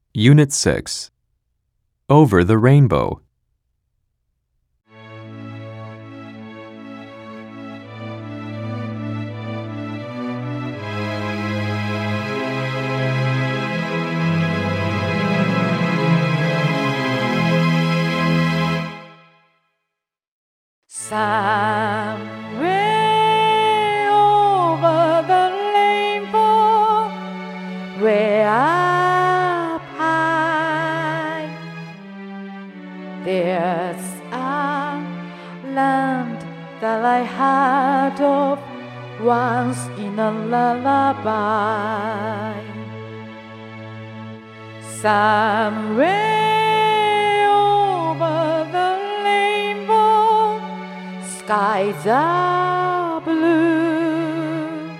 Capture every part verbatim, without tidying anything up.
Unit six. Over the Rainbow. Somewhere over the rainbow, way up high, there's a land that I heard of once in a lullaby. Somewhere over the rainbow, skies are blue,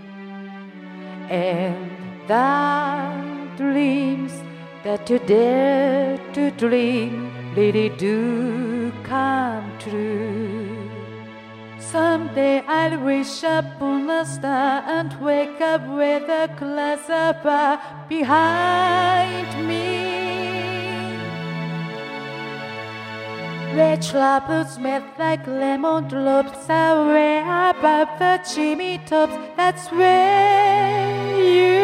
and the dreams that you dare to dream really do come true. Someday I'll wish upon a star and wake up with a glass of bar behind me, where troubles melt like lemon drops away above the chimney tops. That's where you